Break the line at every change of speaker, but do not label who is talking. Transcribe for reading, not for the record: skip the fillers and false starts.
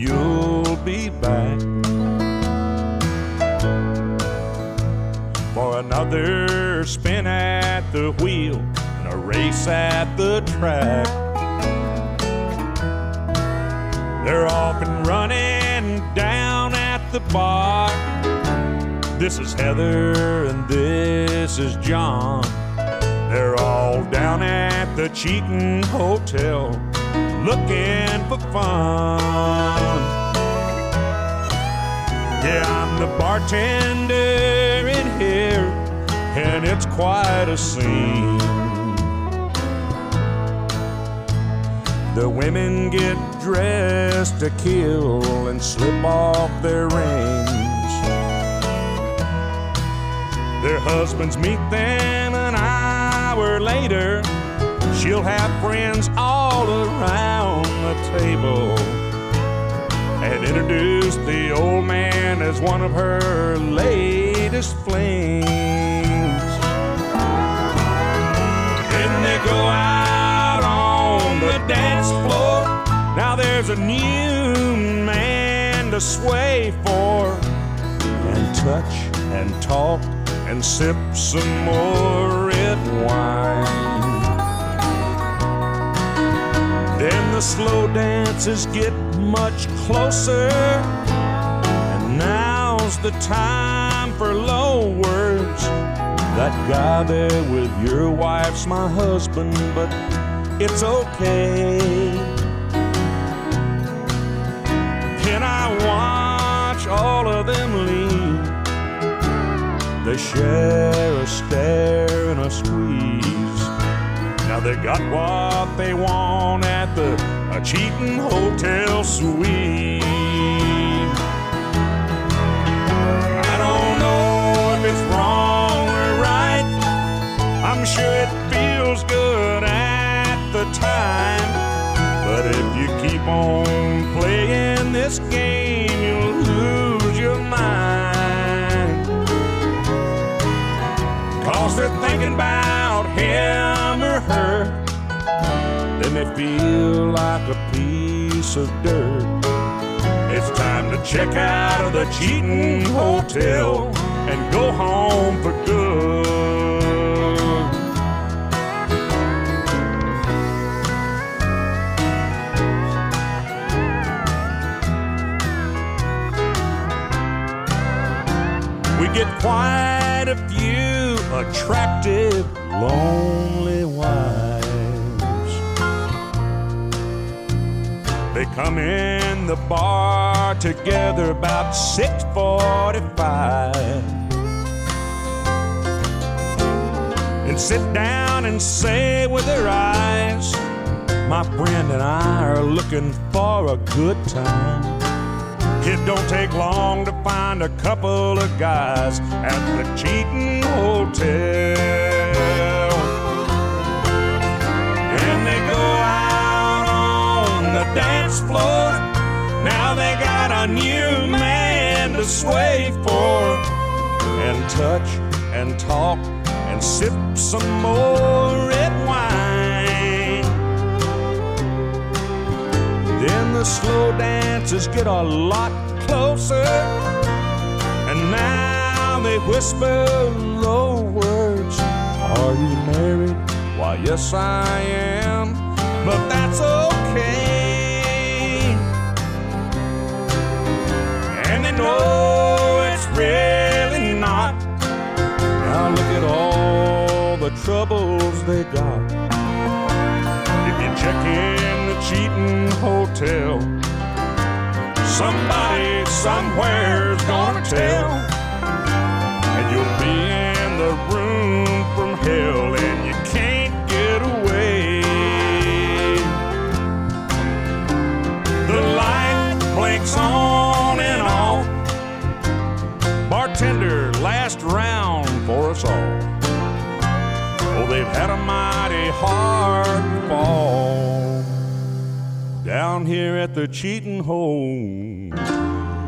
you'll be back for another spin at the wheel and a race at the track. They're off and running down at the bar. This is Heather and this is John. They're all down at the Cheatin' Hotel looking for fun. Yeah, I'm the bartender in here, and it's quite a scene. The women get dressed to kill and slip off their rings. Their husbands meet them an hour later. She'll have friends all around the table and introduce the old man as one of her latest flings. Then they go out on the dance floor. Now there's a new man to sway for, and touch and talk and sip some more red wine. Then the slow dances get much closer, and now's the time for low words. That guy there with your wife's my husband, but it's okay. Can I watch all of them leave? They share a stare and a squeeze. Now they got what they want at the Cheatin' Hotel suite. I don't know if it's wrong or right. I'm sure it feels good at the time. But if you keep on playing this game, you'll lose your mind. 'Cause they're thinking about him or her, then they feel like a piece of dirt. It's time to check out of the Cheatin' Hotel and go home for good. We get quite a few attractive, lonely wives. They come in the bar together about 6:45 and sit down and say with their eyes, my friend and I are looking for a good time. It don't take long to find a couple of guys at the Cheatin' Hotel. And they go out on the dance floor. Now they got a new man to sway for, and touch and talk and sip some more red wine. Then the slow dances get a lot closer, and now they whisper low words. Are you married? Why, yes, I am, but that's okay. And they know it's really not. Now look at all the troubles they got. If you check in the Cheatin' Hotel, somebody somewhere's gonna tell, and you'll be in the room from hell and you can't get away. The light blinks on and off. Bartender, last round for us all. Oh, they've had a mighty hard fall down here at the Cheatin' Hotel.